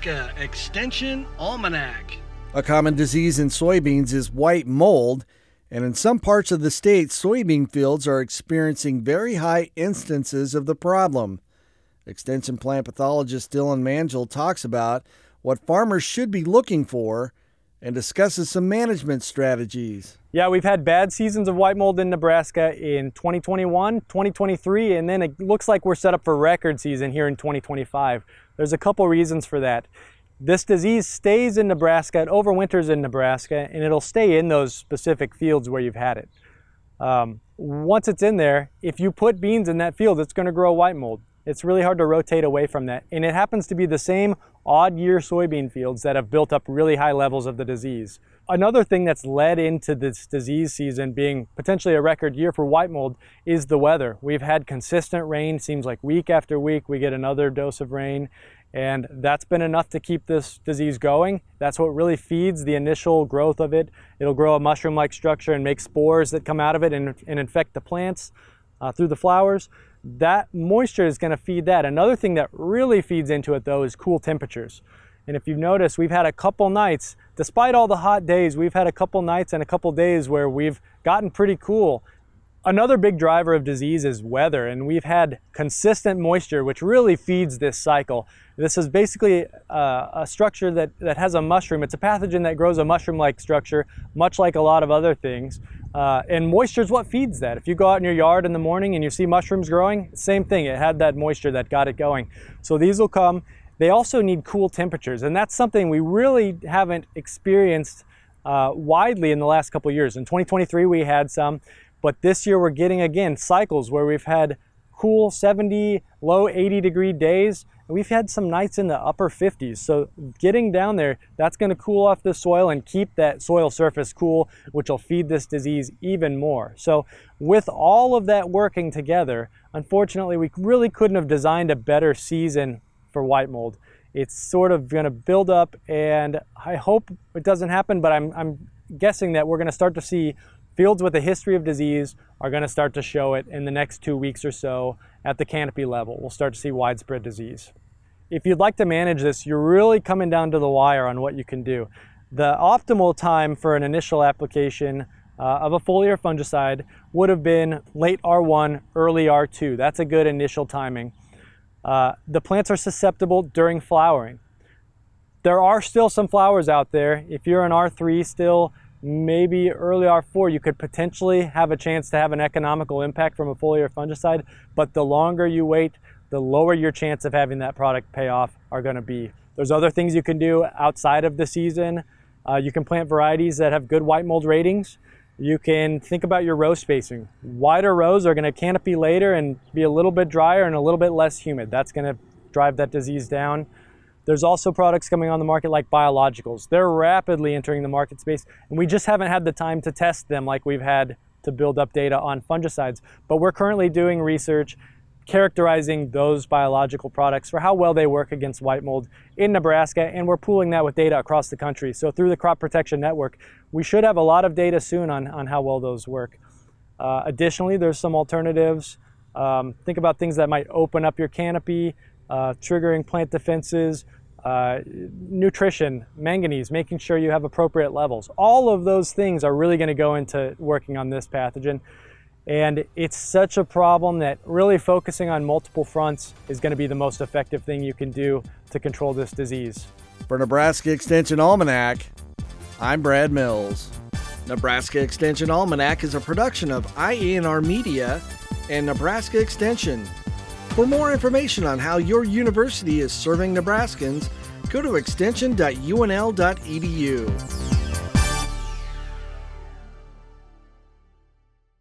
Nebraska Extension Almanac. A common disease in soybeans is white mold, and in some parts of the state, soybean fields are experiencing very high instances of the problem. Extension plant pathologist Dylan Mangel talks about what farmers should be looking for and discusses some management strategies. Yeah, we've had bad seasons of white mold in Nebraska in 2021, 2023, and then it looks like we're set up for record season here in 2025. There's a couple reasons for that. This disease stays in Nebraska, it overwinters in Nebraska, and it'll stay in those specific fields where you've had it. Once it's in there, if you put beans in that field, it's going to grow white mold. It's really hard to rotate away from that. And it happens to be the same odd year soybean fields that have built up really high levels of the disease. Another thing that's led into this disease season being potentially a record year for white mold is the weather. We've had consistent rain, seems like week after week we get another dose of rain, and that's been enough to keep this disease going. That's what really feeds the initial growth of it. It'll grow a mushroom-like structure and make spores that come out of it and infect the plants through the flowers. That moisture is going to feed that. Another thing that really feeds into it though is cool temperatures. And if you've noticed, we've had a couple nights, despite all the hot days, we've had a couple nights and a couple days where we've gotten pretty cool. Another big driver of disease is weather, and we've had consistent moisture, which really feeds this cycle. This is basically a structure that has a mushroom. It's a pathogen that grows a mushroom-like structure, much like a lot of other things. And moisture is what feeds that. If you go out in your yard in the morning and you see mushrooms growing, same thing. It had that moisture that got it going. So these will come. They also need cool temperatures, and that's something we really haven't experienced widely in the last couple of years. In 2023, we had some. But this year we're getting, again, cycles where we've had cool 70, low 80 degree days. And we've had some nights in the upper 50s. So getting down there, that's going to cool off the soil and keep that soil surface cool, which will feed this disease even more. So with all of that working together, unfortunately, we really couldn't have designed a better season for white mold. It's sort of going to build up, and I hope it doesn't happen, but I'm guessing that we're going to start to see fields with a history of disease are going to start to show it in the next 2 weeks or so at the canopy level. We'll start to see widespread disease. If you'd like to manage this, you're really coming down to the wire on what you can do. The optimal time for an initial application of a foliar fungicide would have been late R1, early R2. That's a good initial timing. The plants are susceptible during flowering. There are still some flowers out there. If you're an R3 still, maybe early R4, you could potentially have a chance to have an economical impact from a foliar fungicide, but the longer you wait, the lower your chance of having that product pay off are going to be. There's other things you can do outside of the season. You can plant varieties that have good white mold ratings. You can think about your row spacing. Wider rows are going to canopy later and be a little bit drier and a little bit less humid. That's going to drive that disease down. There's also products coming on the market like biologicals. They're rapidly entering the market space, and we just haven't had the time to test them like we've had to build up data on fungicides. But we're currently doing research characterizing those biological products for how well they work against white mold in Nebraska, and we're pooling that with data across the country. So through the Crop Protection Network, we should have a lot of data soon on how well those work. Additionally, there's some alternatives. Think about things that might open up your canopy, triggering plant defenses, nutrition, manganese, making sure you have appropriate levels. All of those things are really going to go into working on this pathogen. And it's such a problem that really focusing on multiple fronts is going to be the most effective thing you can do to control this disease. For Nebraska Extension Almanac, I'm Brad Mills. Nebraska Extension Almanac is a production of IANR Media and Nebraska Extension. For more information on how your university is serving Nebraskans, go to extension.unl.edu.